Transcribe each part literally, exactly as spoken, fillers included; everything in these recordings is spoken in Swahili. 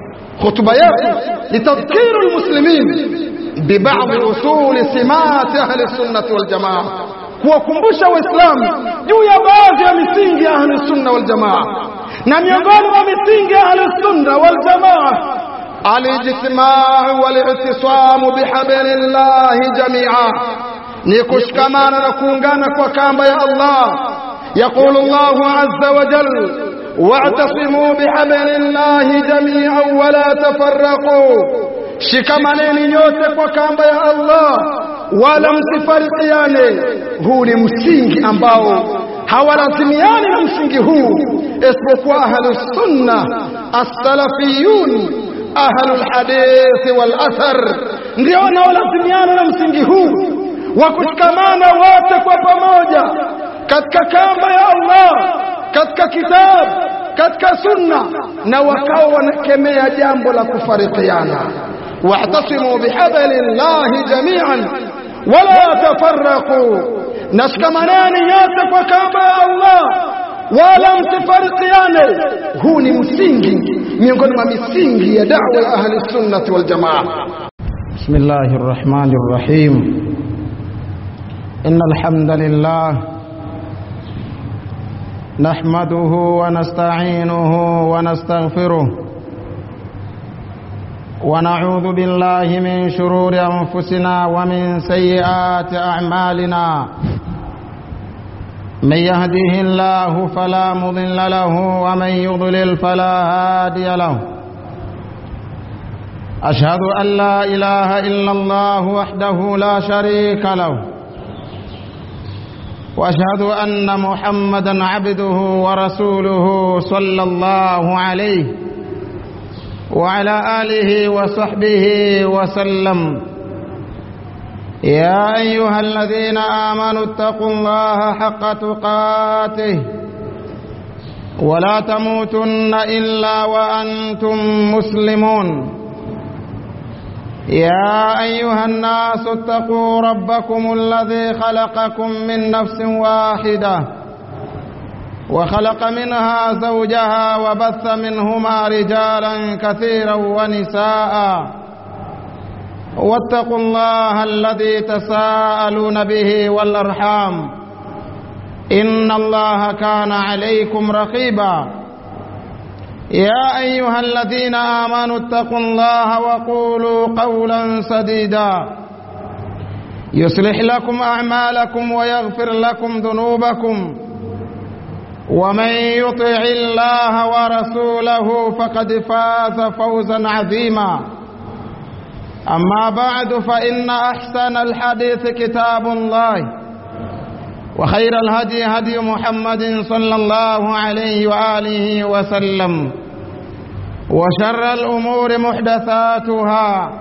خطبة yetu لتذكير المسلمين ببعض أصول سمات أهل السنة والجماعة kuwakumbusha waislamu juu ya baadhi ya misingi ya ahli sunna wal jamaa. Na miongoni mwa misingi ya ahli sunna wal jamaa alijtimaa wal i'tisamu bihablillahi jami'a, ni kushikamana na kuungana kwa kamba ya Allah. Yaqulu Allahu azza wa jalla wa'tasimu bihablillahi jami'an wa la tafarraqu, shikamaneni nyote kwa kamba ya Allah wala msifarikiane. Huu ni msingi ambao hawalazimiani na msingi huu isipokuwa ahlus sunna as-salafiyun ahlul hadith wal athar, ndio wanaolazimiana na msingi huu wa kushikamana wote kwa pamoja katika kamba ya Allah, katika kitabu, katika sunna, na wakao wanakemea jambo la kufarikiana. wa'tasimu bihablillahi jami'an wala tafarraqu, nashikamaneni yote kwa kamba ya Allah wala msifarikiane. Huu ni msingi miongoni mwa misingi ya da'wa ya ahli sunnah wal jamaa. Bismillahir rahmanir rahim. Innal hamdalillah nahmaduhu wa nasta'inuhu wa nastaghfiruh ونعوذ بالله من شرور أنفسنا ومن سيئات أعمالنا. من يهده الله فلا مضل له ومن يضلل فلا هادي له. أشهد أن لا إله إلا الله وحده لا شريك له، وأشهد أن محمدا عبده ورسوله صلى الله عليه وعلى آله وصحبه وسلم. يا أيها الذين آمنوا اتقوا الله حق تقاته ولا تموتن إلا وأنتم مسلمون. يا أيها الناس اتقوا ربكم الذي خلقكم من نفس واحدة وخلق منها زوجها وبث منهما رجالا كثيرا ونساء، واتقوا الله الذي تساءلون به والأرحام إن الله كان عليكم رقيبا. يا أيها الذين آمنوا اتقوا الله وقولوا قولا سديدا يصلح لكم أعمالكم ويغفر لكم ذنوبكم، ومن يطع الله ورسوله فقد فاز فوزا عظيما. أما بعد، فإن أحسن الحديث كتاب الله، وخير الهدي هدي محمد صلى الله عليه وآله وسلم، وشر الأمور محدثاتها،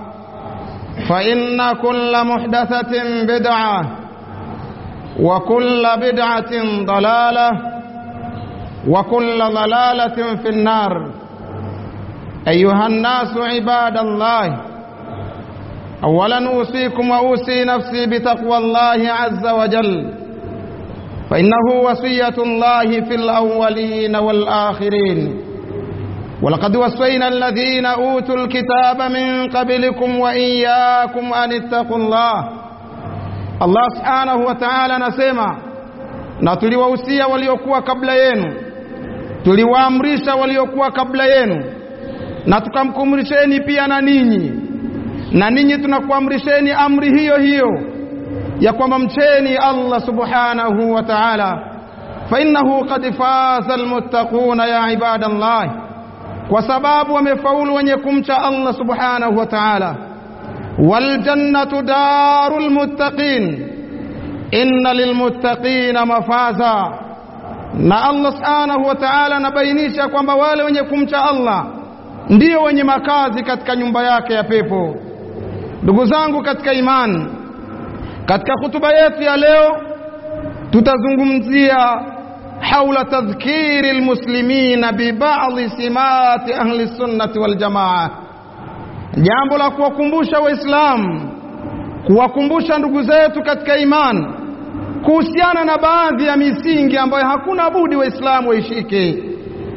فإن كل محدثة بدعة، وكل بدعة ضلالة، وكل ضلالة في النار. أيها الناس عباد الله، أولا أوصيكم وأوصي نفسي بتقوى الله عز وجل، فإنه وصية الله في الأولين والآخرين. ولقد وصينا الذين أوتوا الكتاب من قبلكم وإياكم أن اتقوا الله. Allah subhanahu wa ta'ala anasema, na tuliwahusia waliokuwa kabla yenu, tuliwaamrisha waliokuwa kabla yenu, na tukamkumrisheni pia na ninyi, na ninyi tunakuamrisheni amri hiyo hiyo ya kwamba mcheni Allah subhanahu wa ta'ala, fa innahu qad faza almuttaquna ya ibadallah, kwa sababu wamefaulu wenye kumcha Allah subhanahu wa ta'ala. Wal jannatu darul muttaqin inna lilmuttaqina mafaza. Na Allah subhanahu wa ta'ala anabainisha kwamba wale wenye kumcha Allah ndio wenye makazi katika nyumba yake ya pepo. Ndugu zangu katika imani, katika hutuba yetu ya leo tutazungumzia haula tadhkiri almuslimina bi ba'dhi simati ahli sunnati wal jamaa, jambo la kuwakumbusha waislamu, kuwakumbusha ndugu zetu katika imani kuhusiana na baadhi ya misingi ambayo hakuna budi waislamu waishike,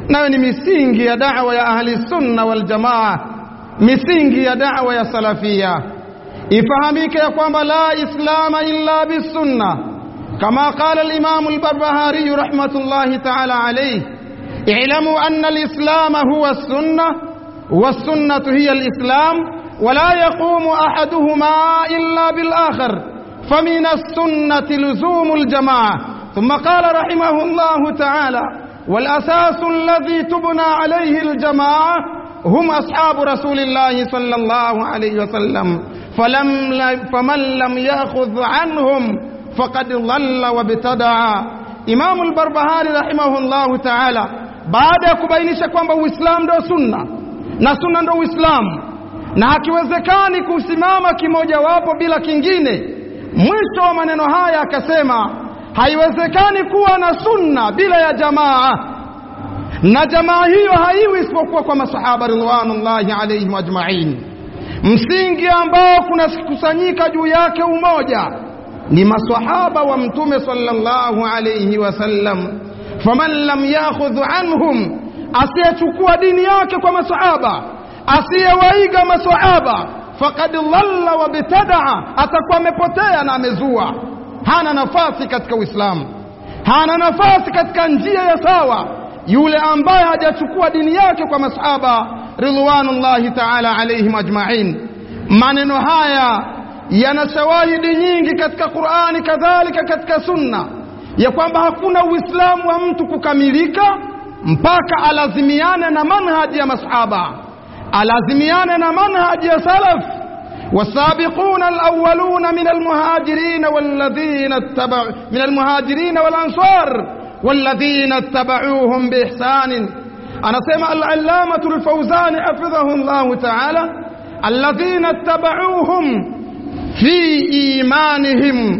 nayo ni misingi ya da'wa ya ahli sunna wal jamaa, misingi ya da'wa ya salafia. Ifahamike ya kwamba la islama illa bisunna, kama qala al-imam al-Barbahari rahmatullahi ta'ala alayhi, i'lamu anna al-islam huwa as-sunnah was-sunnah hiya al-islam wa la yaqumu ahaduhuma illa bil-akhar famin as-sunnati luzum al-jama'ah. Thumma qala rahimahullahu ta'ala والأساس الذي تبنى عليه الجماعة هم أصحاب رسول الله صلى الله عليه وسلم فلم فمن لم يأخذ عنهم فقد ضل وابتدع. إمام البربهاري رحمه الله تعالى baada ya kubainisha kwamba Uislamu ndio sunna na sunna ndio Uislamu na hakiwezekani kusimama kimoja wapo bila kingine, mwisho wa maneno haya akasema haiwezekani kuwa na sunna bila ya jamaa, na jamaa hiyo haiwi isipokuwa kwa masahaba ridwanullahi alayhim ajma'in. Msingi ambao kuna kusanyika juu yake umoja ni maswahaba wa mtume sallallahu alayhi wasallam. Faman lam ya'khudh anhum, asiyechukua dini yake kwa maswahaba, asiyewaiga maswahaba, faqad dhalla wa bitadaa, atakuwa amepotea na amezua. Hana nafasi katika Uislamu, hana nafasi katika njia ya sawa yule ambaye hajachukua dini yake kwa masahaba ridwanullahi ta'ala alayhim ajma'in. Maneno haya yana shawahidi nyingi katika Qur'ani, kadhalika katika sunna, ya kwamba hakuna Uislamu wa mtu kukamilika mpaka alazimiane na manhaji ya masahaba, alazimiane na manhaji ya salaf. والسابقون الأولون من المهاجرين والذين اتبعوا من المهاجرين والأنصار والذين اتبعوهم بإحسان. أنا سمع العلامة الفوزان حفظه الله تعالى الذين اتبعوهم في إيمانهم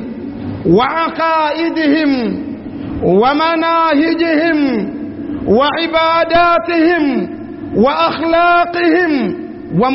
وعقائدهم ومناهجهم وعباداتهم وأخلاقهم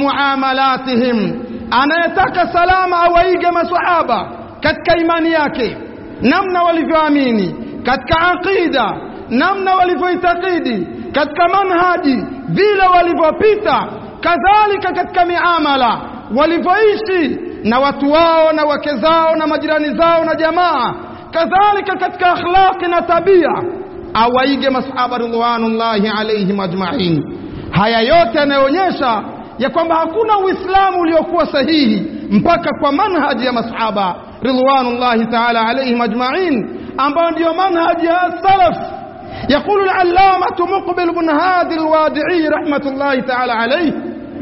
ومعاملاتهم. Anayetaka salama awaige maswahaba katika imani yake, namna walivyoamini, katika aqida, namna walivyoitakidi, katika manhaji, vile walivyopita, kadhalika katika miamala, walivyoishi na watu wao na wake zao na majirani zao na jamaa, kadhalika katika akhlaqi na tabia, awaige masahaba ridwanullahi alayhim ajma'in. Haya yote yanaonyesha ya kwamba hakuna Uislamu uliokuwa sahihi mpaka kwa manhaji ya masahaba ridwanullahi ta'ala alayhim ajma'in, ambao ndio manhaji ya salaf. يقول العلامة مقبل بن هادي الوادعي رحمة الله تعالى عليه: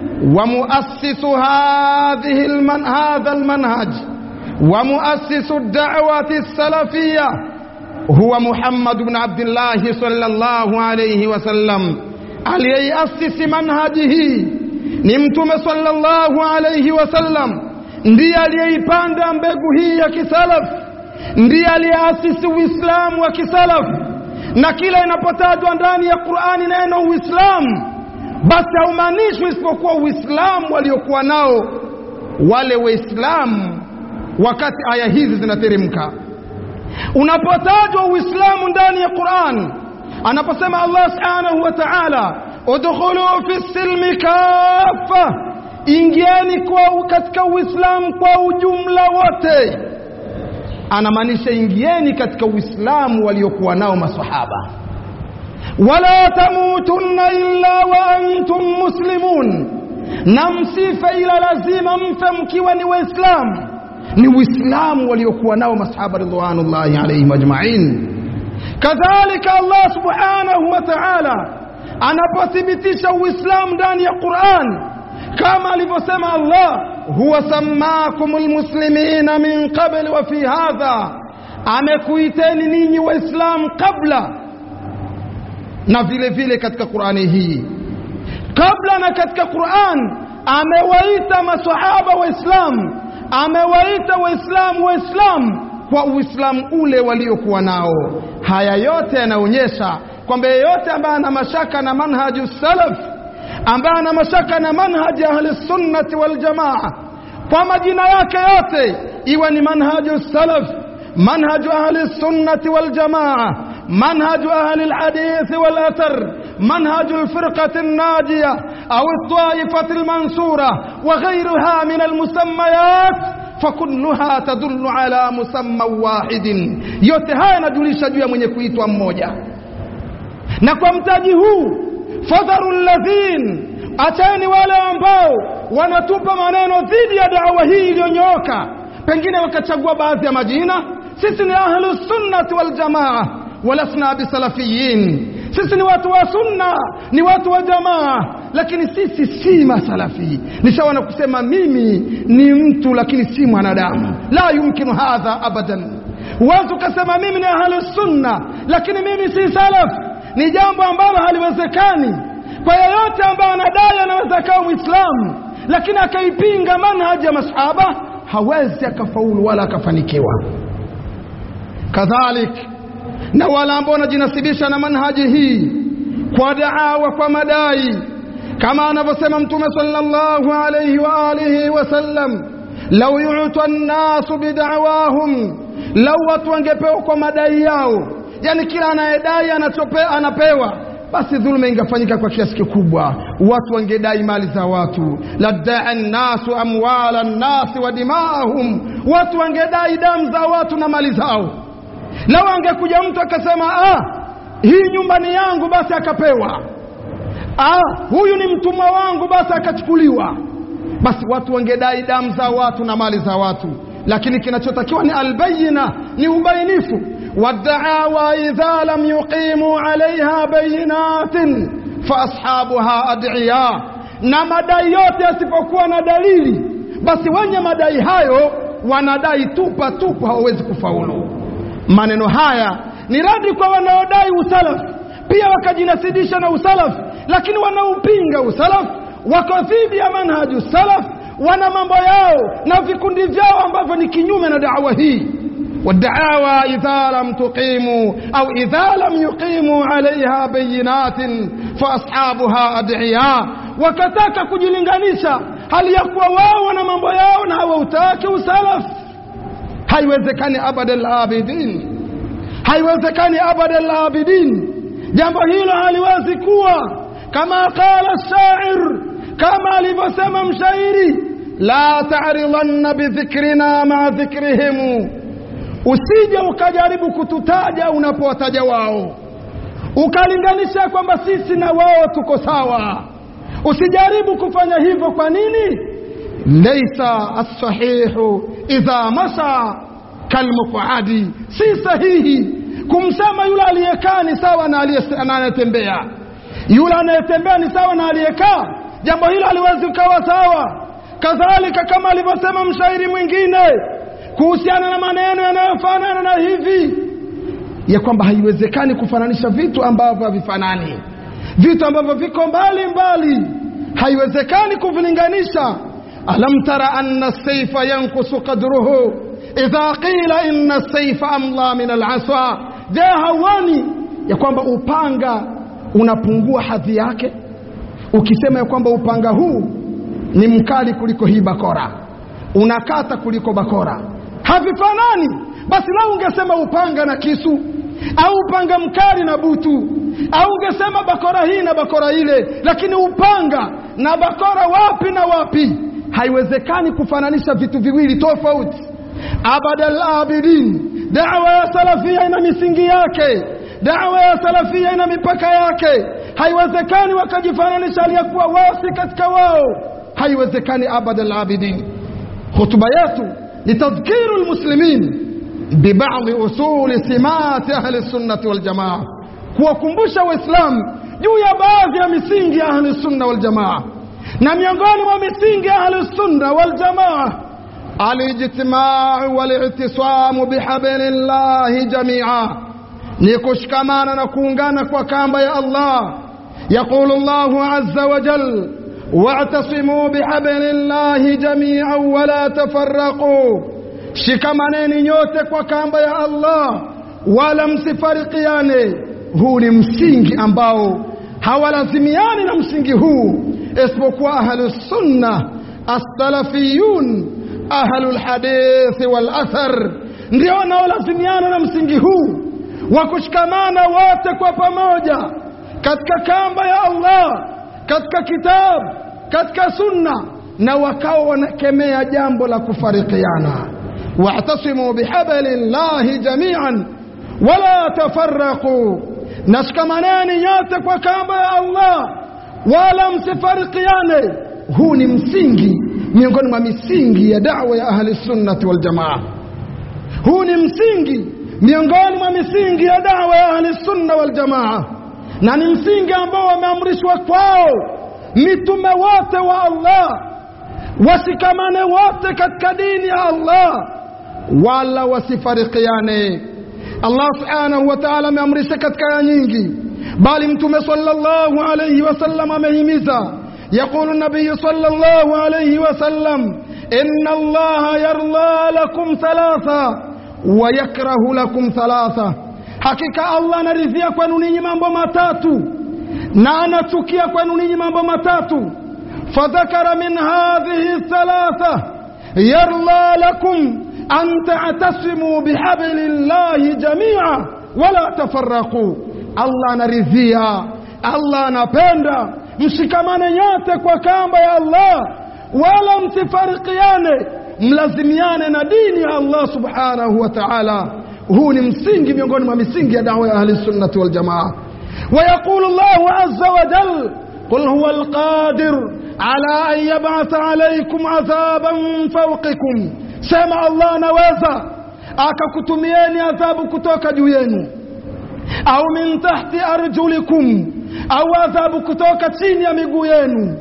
ومؤسس هذه المن هذا المنهج ومؤسس الدعوة السلفية هو محمد بن عبد الله صلى الله عليه وسلم. aliyeiasisi manhaji hii ni mtume sallallahu alayhi wasallam, ndiye aliyeipanda mbegu hii ya kisalaf, ndiye aliyeasisi Uislamu wa kisalaf. Na kila inapotajwa ndani ya Qur'ani neno Uislamu, basi haumaanishi isipokuwa Uislamu waliokuwa nao wale Waislamu wakati aya hizi zinateremka. Unapotajwa Uislamu ndani ya Qur'an, anaposema Allah subhanahu wa ta'ala udkhulu fi silmi kafa, ingieni kwa katika Uislamu kwa ujumla wote, anamaanisha ingieni katika Uislamu waliokuwa nao maswahaba. Wala tamutunna illa wa antum muslimun, na msife ila lazima mfe mkiwa ni Waislamu. Ni Uislamu waliokuwa nao masahaba ridwanullahi alayhim ajma'in. Kadhalika Allah subhanahu wa ta'ala anapothibitisha Uislamu ndani ya Qur'an, kama alivyosema Allah: huwa sammakumul muslimina min qabl wa fi hadha, amekuiteni ninyi Waislamu kabla na vile vile katika Qur'ani hii. Kabla na katika Qur'an amewaita maswahaba Waislamu, amewaita Waislamu Waislamu kwa Uislamu ule waliokuwa nao. Haya yote yanaonyesha kwamba yeyote ambaye ana mashaka na manhaju salaf, ambaye ana mashaka na manhaji ahli sunnati wal jamaa, kwa majina yake yote, iwe ni manhaju salaf, manhaju ahli sunnati wal jamaa, manhaju ahli alhadith wal athar, منهج الفرقة الناجية أو الطائفة المنصورة وغيرها من المسميات فكلها تدل على مسمى واحد. yote haya yanajulisha juu ya mwenye kuitwa mmoja. Na kwa mtaji huu fadharul ladhin, acheni wale ambao wanatupa maneno dhidi ya da'wa hii iliyonyooka, pengine wakachagua baadhi ya majina. Sisi ni ahlus sunnah wal jamaa walasna bisalafiyin. Sisi ni watu wa sunna, ni watu wa jamaa, lakini sisi si masalafi. Ni sawa na kusema mimi ni mtu lakini si mwanadamu. La yumkinu hadha abadan. Watu kasema mimi ni ahlus sunna lakini mimi si salaf, ni jambo ambalo haliwezekani. Kwa yeyote ambaye anadai anaweza kuwa Muislamu lakini akaipinga manhaji ya masahaba, hawezi akafaulu wala akafanikiwa. Kadhalik na wala ambao wanajinasibisha na manhaji hii kwa da'wa, kwa madai, kama anavyosema Mtume sallallahu alayhi wa alihi wasallam, law yu'ta an-nasu bid'awahum, law watu wangepewa kwa madai yao, yani kila anayedai anachopea anapewa, basi dhulma ingefanyika kwa kiasi kikubwa. Watu wangedai mali za watu, ladda'a an-nasu amwala an-nasi wa dima'ahum, watu wangedai damu za watu na mali zao. Lao angekuja mtu akasema ah hii nyumba ni yangu, basi akapewa, ah huyu ni mtumwa wangu, basi akachukuliwa, basi watu wangedai damu za watu na mali za watu. Lakini kinachotakiwa ni albayina, ni ubainifu. Wad'awa idha lam yuqimu alaiha bayinatin fa ashabuha ad'iya, na madai yote yasipokuwa na dalili, basi wenye madai hayo wanadai tupa tupa, hawezi kufaulu. Maneno haya ni radi kwa wanaodai usalaf, pia wakajinasidisha na usalaf, lakini wanaupinga usalaf, wako dhidi ya manhaju salaf, wana mambo yao na vikundi vyao ambavyo ni kinyume na da'wa hii. Wad'awa idha lam tuqimu au idha lam yuqimu alaiha bayinatin fa ashabuha ad'iya, wakataka kujilinganisha hali ya kuwa wao wana mambo yao na hawautaki usalaf. Haiwezekani abadal abidin, haiwezekani abadal abidin. Jambo hilo haliwezi kuwa kama qala ash-sha'ir, kama alivyosema mshairi, la ta'ridanna bi dhikrina ma dhikrihim, usije ukajaribu kututaja unapowataja wao, ukalinganisha kwamba sisi na wao tuko sawa. Usijaribu kufanya hivyo. Kwa nini? Laysa as-sahihu idha masa kalmuqadi, si sahihi kumsema yule aliyekaa ni sawa na anayetembea. Yule anayetembea ni sawa na aliyekaa, jambo hilo haliwezi kuwa sawa. Kadhalika kama alivyosema mshairi mwingine kuhusiana na maneno yanayofanana na hivi, ya kwamba haiwezekani kufananisha vitu ambavyo havifanani, vitu ambavyo viko mbali mbali, haiwezekani kuvilinganisha. Alam tara anna as-sayfa yanqusu qadruhu idha qila inna as-sayfa amla min al-'asa, je hawani ya kwamba upanga unapungua hadhi yake ukisema ya kwamba upanga huu ni mkali kuliko hii bakora, unakata kuliko bakora? Havifanani. Basi lao ungesema upanga na kisu, au upanga mkali na butu, au ungesema bakora hii na bakora ile, lakini upanga na bakora wapi na wapi? Haiwezekani kufananisha vitu viwili tofauti. Abadal abidin, da'wa ya salafia ina misingi yake, da'wa ya salafia ina mipaka yake. Haiwezekani wakajifananisha aliyakuwa wasi katika wao, haiwezekani abadal abidin. Hutuba yetu ni tadhkiru almuslimin bi ba'd usul simat ahli sunnah wal jamaa, kuwakumbusha waislamu juu ya baadhi ya misingi ya ahli sunnah wal jamaa. Na miongoni mwa misingi ya ahli sunnah wal jamaa alijtima'u wal i'tisamu bihablillahi jami'a, ni kushikamana na kuungana kwa kamba ya Allah. Yaqulu Allahu azza wa jalla wa'tasimu bihablillahi jami'an wa la tafarraqu, shikamaneni nyote kwa kamba ya Allah wala msifarikiane. Huu ni msingi ambao hawalazimiani na msingi huu isipokuwa ahlus sunnah as-salafiyun ahlul hadith wal athar, ndio wanaolazimiana na msingi huu wa kushikamana wote kwa pamoja katika kamba ya Allah, katika kitabu, katika sunna, na wakawa wanakemea jambo la kufarikiana. wa'tasimu bihablillahi jami'an wala tafarraqu, nashikamaneni nyote kwa kamba ya Allah wala msifarikiane. Huu ni msingi miongoni mwa misingi ya da'wa ya ahli sunnati wal jamaa. Huu ni msingi miongoni mwa misingi ya da'wa ya ahli sunna wal jamaa, na ni msingi ambao wameamrishwa kwao mitume wote wa Allah wasikamane wote katika dini ya Allah wala wasifarikiane. Allah subhanahu wa ta'ala ameamrisha katika aya nyingi, bali mtume sallallahu alayhi wasallam amehimiza. يقول النبي صلى الله عليه وسلم إن الله يرضى لكم ثلاثة ويكره لكم ثلاثة. حقيقة الله نرضيه kwenu ninyi mambo matatu na anachukia kwenu ninyi mambo matatu. فذكر من هذه الثلاثة يرضى لكم أن تعتصموا بحبل الله جميعا ولا تفرقوا. الله نرضيه, Allah anapenda mshikamane nyote kwa kamba ya Allah wala msifarikiane, mlazimiane na dini ya Allah subhanahu wa ta'ala. Huu ni msingi miongoni mwa misingi ya da'wa ya ahli sunnati wal jamaa. ويقول الله عز وجل قل هو القادر على أن يبعث عليكم عذابا فوقكم. سمع الله نوازا akakutumieni adhabu kutoka juu yenu, au min tahti arjulikum, au adhabu kutoka chini ya miguu yenu,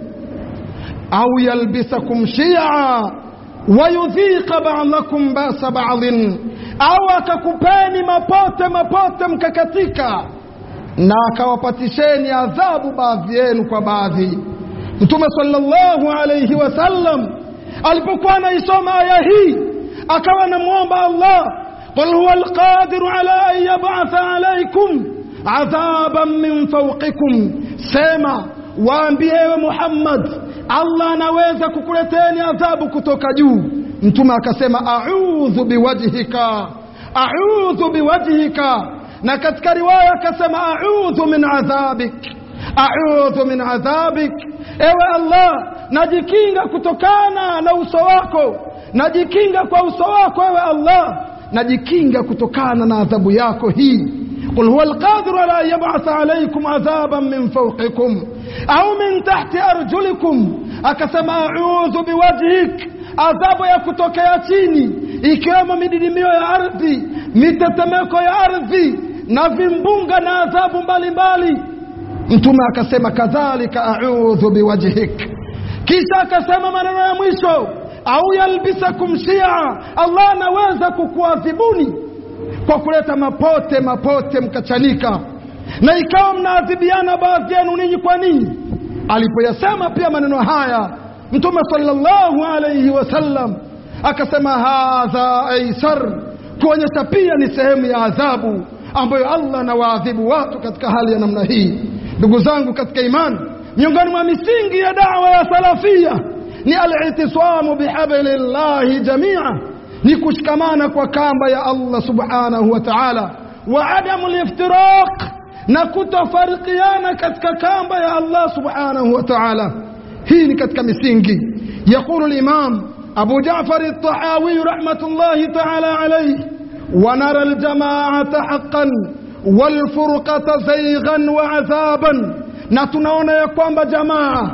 au yalbisakum shi'a wa yudhiqa ba'dakum ba'sa ba'dhin, au akakupeni mapote mapote mkakatika na akawapatisheni adhabu baadhi yenu kwa baadhi. Mtume sallallahu alayhi wasallam alipokuwa anaisoma aya hii akawa anamuomba Allah, qul huwa alqadiru ala an yab'atha alaykum adhaban min fawqikum. Sema, waambie ewe Muhammad, Allah anaweza kukuleteni adhabu kutoka juu. Mtume akasema a'udhu biwajhika, a'udhu biwajhika, na katika riwaya akasema a'udhu min adhabik, a'udhu min adhabik. Ewe Allah, najikinga kutokana na uso wako, najikinga kwa uso wako ewe Allah, najikinga kutokana na adhabu yako hii. قل هو القادر على أن يبعث عليكم عذابا من فوقكم أو من تحت أرجلكم. akasema a'udhu biwajhik, adhabu ya kutokea chini ikiwemo mididimio ya ardhi, mitetemeko ya ardhi na vimbunga na adhabu mbalimbali. Mtume akasema kadhalika a'udhu biwajhik. Kisha akasema maneno ya mwisho, au yalbisakum shi'a, Allah anaweza kukuadhibuni kwa kuleta mapote mapote mkachanika na ikawa mnaadhibiana baadhi yenu ninyi kwa ninyi. Alipoyasema pia maneno haya Mtume sallallahu alayhi wasallam akasema hadha aisar, kuonyesha pia ni sehemu ya adhabu ambayo Allah anawaadhibu watu katika hali ya namna hii. Ndugu zangu katika imani, miongoni mwa misingi ya da'wa ya salafia ni al-i'tisamu bihablillahi jami'a, ni kushikamana kwa kamba ya Allah subhanahu wa ta'ala, wa adamu al-iftiraq, na kutofarikiana katika kamba ya Allah subhanahu wa ta'ala. Hii ni katika misingi. Yaqulu al-imam Abu Ja'far al-Tahawi rahmatullahi ta'ala alayhi, wa nara al-jama'ata haqqan wal furqata zaygan wa adhaban, na tunaona ya kwamba jamaa,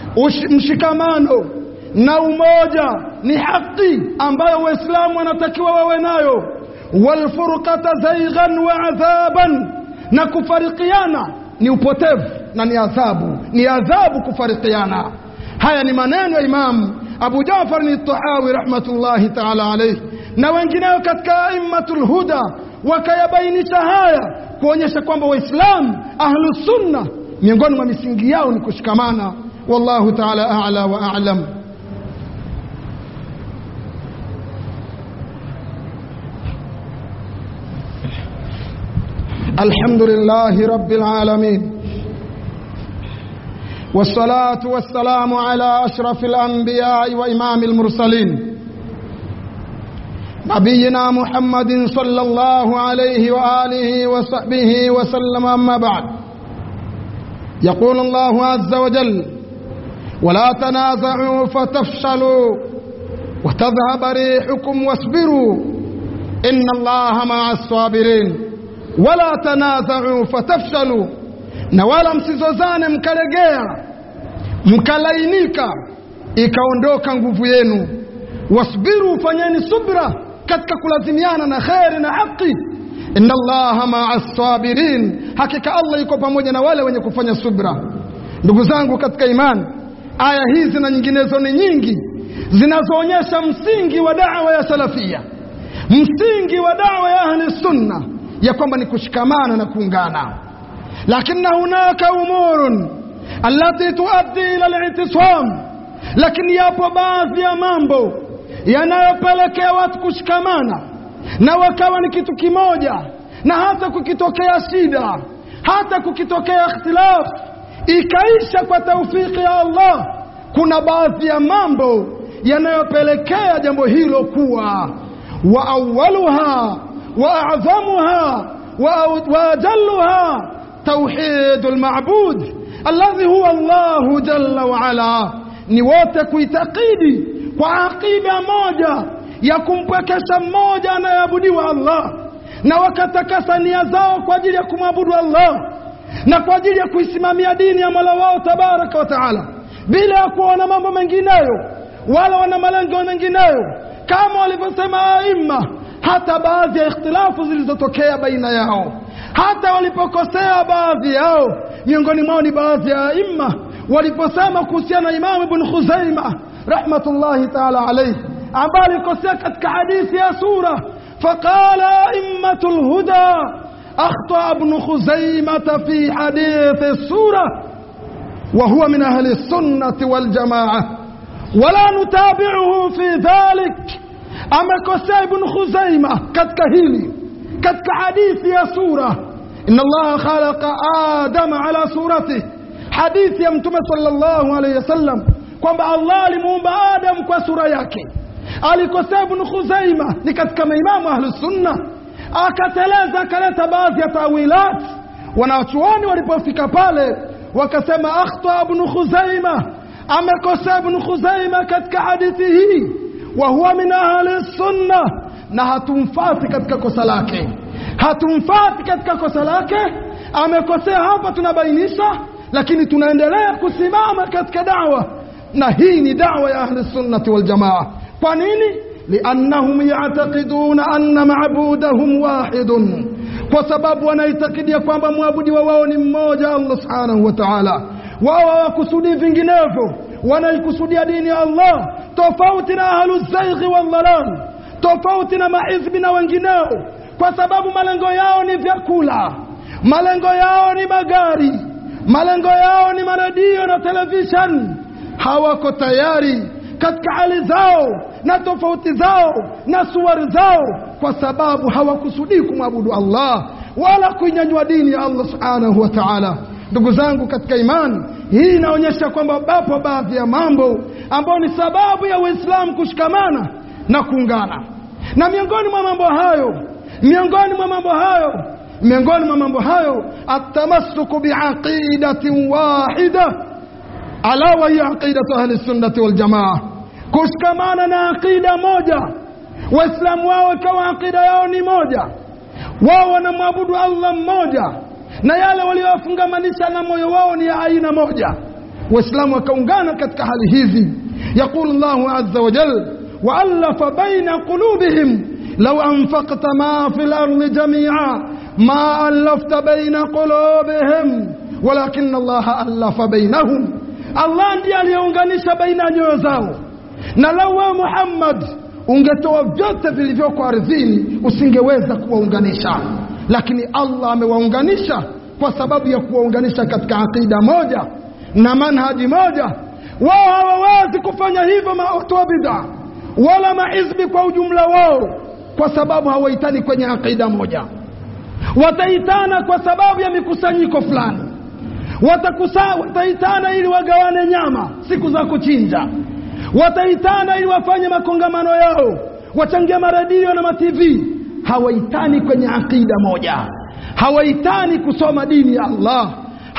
mshikamano na umoja ni haki ambayo waislamu wanatakiwa wawe nayo. Wal furqata zaygan wa adhaban, na kufarikiana ni upotevu na ni adhabu, ni adhabu kufarikiana. Haya ni maneno ya Imam Abu Ja'far al-Tahawi rahmatullahi ta'ala alayhi, na wengineo katika aimmatul huda wakayabainisha haya kuonyesha kwamba waislamu ahlus sunna miongoni mwa misingi yao ni kushikamana. Wallahu ta'ala a'la wa a'lam. الحمد لله رب العالمين، والصلاة والسلام على أشرف الأنبياء وإمام المرسلين نبينا محمد صلى الله عليه وآله وصحبه وسلم. أما بعد، يقول الله عز وجل ولا تنازعوا فتفشلوا وتذهب ريحكم واصبروا إن الله مع الصابرين. ولا تنازعوا فتفشلوا، na wala msizozane mkalegea mkalainika ikaondoka nguvu yenu. Wasbiru, fanyeni subra katika kulazimiana na khairi na haki. Inna Allaha ma'as sabirin, hakika Allah yuko pamoja na wale wenye kufanya subra. Ndugu zangu katika imani, aya hizi na nyinginezo ni nyingi zinazoonyesha msingi wa da'wa ya salafia, msingi wa da'wa ya ahli sunna, ya kwamba ni kushikamana na kuungana. Lakini hunaka umurun allati tuaddi ila al-i'tisam, lakini yapo baadhi ya mambo yanayopelekea watu kushikamana na wakawa ni kitu kimoja, na hata kukitokea shida, hata kukitokea ikhtilaf, ikaisha kwa taufiki ya Allah, kuna baadhi ya mambo yanayopelekea jambo hilo kuwa wa awwaluha wa a'zamuha wa ajalluha tauhidul ma'bud alladhi huwa Allah jalla wa ala. Ni wote kuitakidi kwa aqida moja ya kumpwekesha mmoja anayeabudiwa Allah, na wakatakasa nia zao kwa ajili ya kumwabudu Allah na kwa ajili ya kuisimamia dini ya Mola wao tabaraka wa taala, bila ya kuona mambo mengineyo wala wana malengo mengineyo, kama walivyosema aima. Hata baadhi ya ikhtilafu zilizotokea baina yao, hata walipokosea baadhi yao, miongoni mwao ni baadhi ya aima waliposema kuhusiana na Imam Ibn Khuzaimah rahmatullahi ta'ala alayhi, ambaye alikosea katika hadithi ya sura, faqala aimmatul huda akhta Ibn Khuzaimah fi hadithi sura wa huwa min ahli sunnati wal jamaa wala nutabi'uhu fi dhalik. Amekosea Ibn Khuzaimah katika hili, katika hadithi ya sura, inna Allah khalaqa Adama ala suratihi, hadithi ya Mtume sallallahu alayhi wasallam kwamba Allah alimuumba Adam kwa sura yake. Alikosea Ibn Khuzaimah, ni katika maimamu ahlus sunna, akateleza akaleta baadhi ya tawilat. Wanachuoni walipofika pale wakasema akhta Ibn Khuzaimah, amekosea Ibn Khuzaimah katika hadithi hii, wa huwa min ahli sunna, na hatumfati katika kosa lake, hatumfati katika kosa lake. Amekosea hapa, tunabainisha, lakini tunaendelea kusimama katika da'wa, na hii ni da'wa ya ahli sunnati wal jamaa. Kwa nini? Liannahum ya'taqiduna anna ma'budahum wahidun, kwa sababu wanaitakidi kwamba muabudi wao ni mmoja, Allah subhanahu wa ta'ala. Wao hawakusudi vinginevyo, wanaikusudia dini ya Allah, tofauti na ahluz zaighi wal dhalal, tofauti na mahizbi na wengineo, kwa sababu malengo yao ni vyakula, malengo yao ni magari, malengo yao ni maradio na television. Hawako tayari katika hali zao na tofauti zao na suwari zao, kwa sababu hawakusudi kumwabudu Allah wala kuinyanyua dini ya Allah subhanahu wa ta'ala. Ndugu zangu katika imani, hii inaonyesha kwamba bapo baadhi ya mambo ambayo ni sababu ya Uislamu kushikamana na kuungana. Na miongoni mwa mambo hayo, miongoni mwa mambo hayo, miongoni mwa mambo hayo at-tamassuku bi'aqidatin wahida, ala wa hiya aqidatu ahli sunnati wal jamaa. Kushikamana na aqida moja, Waislamu wao ikawa aqida yao ni moja, wao wanamwabudu Allah mmoja, na yale waliofungamanisha na moyo wao ni aina moja. Waislamu wakaungana katika hali hizi. Yaqulu Allahu azza wa jalla wa'alafa baina qulubihim law anfaqta ma fil ardi jami'a ma alafta baina qulubihim walakin Allah alafa bainahum. Allah ndiye aliyeunganisha baina nyoyo zao, na lawa Muhammad ungetoa vyote vilivyoko ardhini usingeweza kuwaunganisha, lakini Allah amewaunganisha kwa sababu ya kuwaunganisha katika aqida moja na manhaji moja. Wao hawawezi kufanya hivyo watu wa bid'a wala mahizbi kwa ujumla wao, kwa sababu hawaitani kwenye aqida moja. Wataitana kwa sababu ya mikusanyiko fulani, watakusa wataitana ili wagawane nyama siku za kuchinja, wataitana ili wafanye makongamano yao, wachangia maradio na ma T V. Hawaitani kwenye aqida moja, hawaitani kusoma dini ya Allah,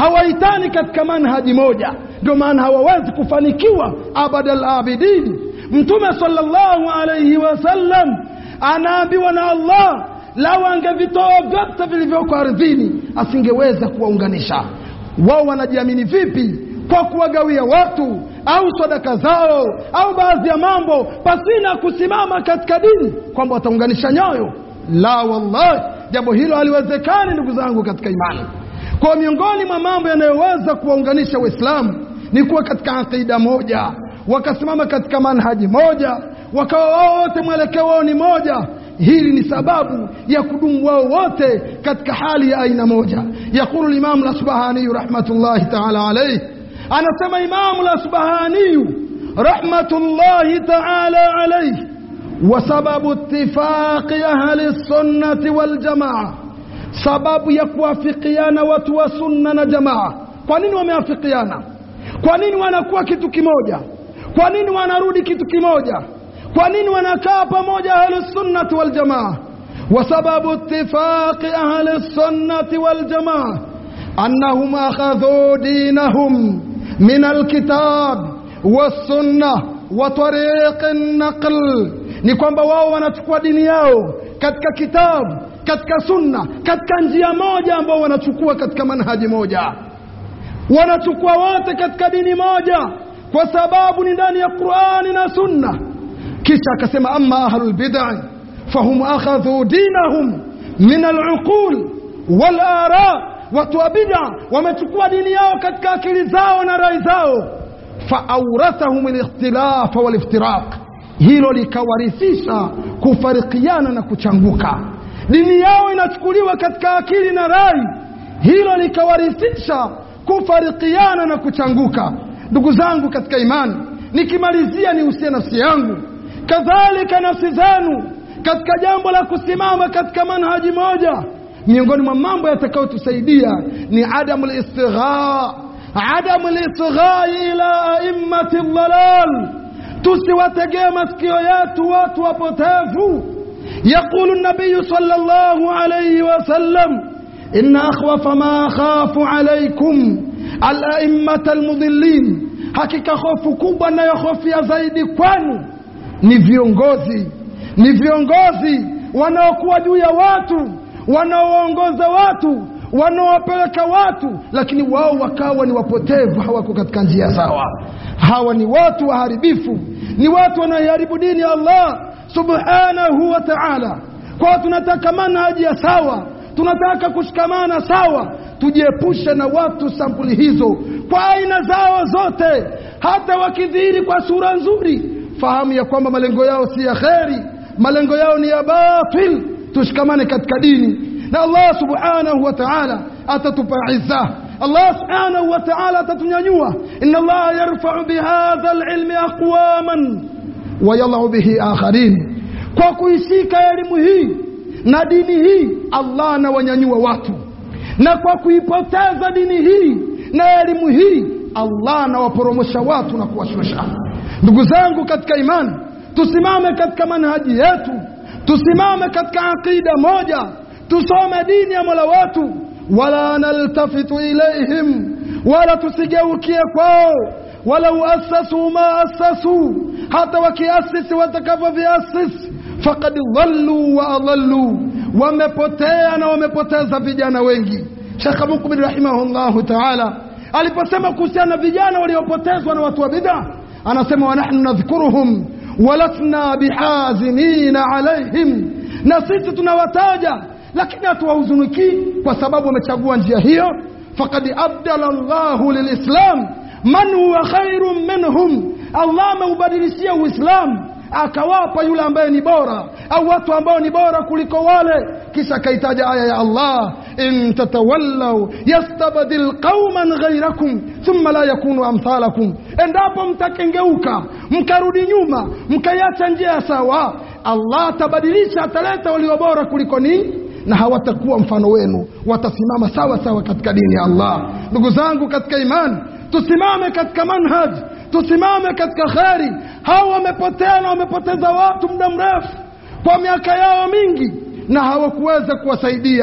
hawaitani katika manhaji moja, ndio maana hawawezi kufanikiwa abadal abidin. Mtume sallallahu alayhi wasallam anaambiwa na Allah, lao angevitoa vyote vilivyoko ardhini asingeweza kuwaunganisha. Wao wanajiamini vipi kwa kuwagawia watu au sadaka zao au baadhi ya mambo pasina kusimama katika dini kwamba wataunganisha nyoyo? La wallahi, jambo hilo haliwezekani ndugu zangu katika imani. Kwa miongoni mwa mambo yanayoweza kuwaunganisha Waislamu ni kuwa katika akida moja, wakasimama katika manhaji moja, wakawa wao wote mwelekeo wao ni moja. Hili ni sababu ya kudumu wao wote katika hali ya aina moja. Yakulu al-Imam al-Asbahani rahmatullahi ta'ala alayhi, anasema Imam al-Asbahani rahmatullahi ta'ala alayhi, wa sababu ittifaqi ahli as-sunnati wal jamaa, sababu ya kuafikiana watu wa sunna na jamaa. Kwa nini wameafikiana? Kwa nini wanakuwa kitu kimoja? Kwa nini wanarudi kitu kimoja? Kwa nini wanakaa pamoja ahli sunnati wal jamaa? Wa sababu ittifaqi ahli sunnati wal jamaa annahum akhadhu dinahum min alkitab was sunnah wa tariq an-naql, ni kwamba wao wanachukua dini yao katika kitabu, katika sunna, katika njia moja ambao wanachukua katika manhaji moja. Wanachukua wote katika dini moja kwa sababu ni ndani ya Qur'ani na sunna. Kisha akasema amma ahlul bid'ah fahum akhadhu dinahum min al-uqul wal ara, watu wa bid'ah wamechukua dini yao katika akili zao na rai zao. Fa awrathahum al-ikhtilaf wal iftiraq, hilo likawarithisha kufarikiana na kuchanguka. Dini yao inachukuliwa katika akili na rai, hilo likawarithisha kufarikiana na kuchanguka. Ndugu zangu katika imani, nikimalizia ni usia nafsi yangu kadhalika nafsi zenu katika jambo la kusimama katika manhaji moja. Miongoni mwa mambo yatakayotusaidia ni adamu al-istigha adamu al-istigha ila a'immati dhalal, tusiwategee masikio yetu watu wapotevu. Yaqulu an-nabiy sallallahu alayhi wasallam, inna akhwafa ma khafu alaykum al-a'immata al-mudillin, hakika hofu kubwa ninayohofia zaidi kwenu ni viongozi, ni viongozi wanaokuwa juu ya watu, wanaoongoza watu, wanaowapeleka watu, lakini wao wakawa ni wapotevu, hawako katika njia sawa. Hawa ni watu waharibifu, ni watu wanaoharibu dini ya Allah subhanahu wa ta'ala. Kwa tunataka manhaji ya sawa, tunataka kushikamana sawa, tujiepushe na watu sampuli hizo kwa aina zao zote. Hata wakidhihiri kwa sura nzuri, fahamu ya kwamba malengo yao si ya kheri, malengo yao ni ya batil. Tushikamane katika dini na Allah subhanahu wa ta'ala atatupa izza. Allah subhanahu wa ta'ala atatunyanyua. Inna Allah yarfa'u bihadha al-ilmi aqwaman wa yadh'u bihi akharin, kwa kuishika elimu hii na dini hii Allah anawanyanyua watu, na kwa kuipoteza dini hii na elimu hii Allah anawaporomosha watu na kuwashusha. Ndugu zangu katika imani, tusimame katika manhaji yetu, tusimame katika aqida moja, tusome dini ya Mola wetu, wala naltafitu ilaihim, wala tusigeukie kwao, wala uassasu ma assasu, hata wakiasisi watakavyoviasisi, faqad dhallu wa adallu, wamepotea na wamepoteza vijana wengi. Sheikh Mukbil rahimahullahu ta'ala aliposema kuhusiana vijana waliopotezwa na watu wa bid'ah, anasema wa nahnu nadhkuruhum walasna bihazinina alaihim, na sisi tunawataja lakini hatuwahuzuniki kwa sababu wamechagua njia hiyo. Faqad abdala Allahu lilislam man huwa khairun minhum, Allah ameubadilishia Uislamu akawapa yule ambaye ni bora au watu ambao ni bora kuliko wale. Kisha kaitaja aya ya Allah, in tatawallaw yastabdil qauman ghayrakum thumma la yakunu amthalakum, endapo mtakengeuka mkarudi nyuma mkaiacha njia sawa, Allah atabadilisha, ataleta walio bora kuliko ni, na hawatakuwa mfano wenu, watasimama sawa sawa katika dini ya Allah. Ndugu zangu katika imani, tusimame katika manhaj, tusimame katika khairi. Hawa wamepotea na wamepoteza watu muda mrefu kwa miaka yao mingi, na hawakuweza kuwasaidia.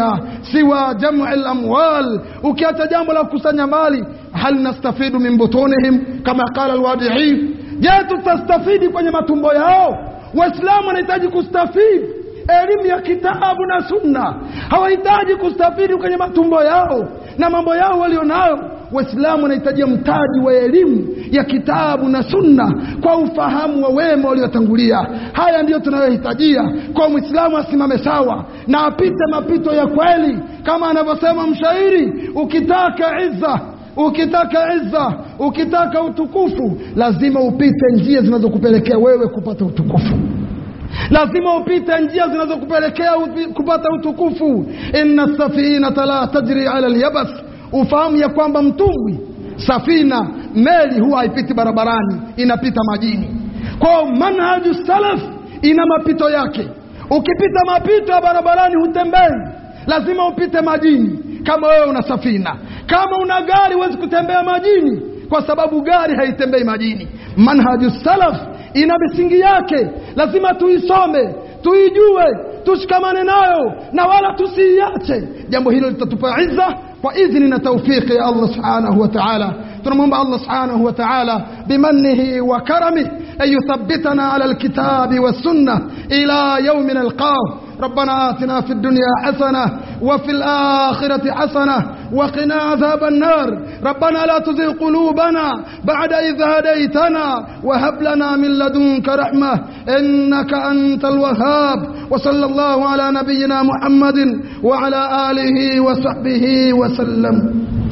siwa jam'i al-amwal, ukiacha jambo la kukusanya mali. Hal nastafidu min butunihim kama qala al-Wadi'i, je tutastafidi kwenye matumbo yao? Waislamu wanahitaji kustafidi elimu ya kitabu na sunna, hawahitaji kustafidi kwenye matumbo yao na mambo yao walionayo. Waislamu wanahitaji mtaji wa elimu ya kitabu na sunna kwa ufahamu wa wema waliotangulia. Haya ndiyo tunayohitajia kwa Muislamu, asimame sawa na apite mapito ya kweli, kama anavyosema mshairi, ukitaka izza ukitaka izza ukitaka utukufu, lazima upite njia zinazokupelekea wewe kupata utukufu. Lazima upite njia zinazokupelekea kupata utukufu. Inna safinata la tajri ala al-yabas, ufahamu ya kwamba mtumbwi, safina, meli huwa haipiti barabarani, inapita majini. Kwa manhaju salaf ina mapito yake. Ukipita mapito ya barabarani hutembei, lazima upite majini. Kama wewe una safina, kama una gari, huwezi kutembea majini kwa sababu gari haitembei majini. Manhaju salaf ina misingi yake, lazima tuisome, tuijue, tushikamane nayo na wala tusiache. Jambo hilo litatupa izza kwa idhni na tawfiki ya Allah subhanahu wa ta'ala. tunamwomba Allah subhanahu wa ta'ala bimannihi wa karamihi an yuthabbitana ala alkitabi was sunnah ila yawmin alqah. ربنا آتنا في الدنيا حسنة وفي الآخرة حسنة وقنا عذاب النار. ربنا لا تزغ قلوبنا بعد إذ هديتنا وهب لنا من لدنك رحمة إنك أنت الوهاب. وصلى الله على نبينا محمد وعلى آله وصحبه وسلم.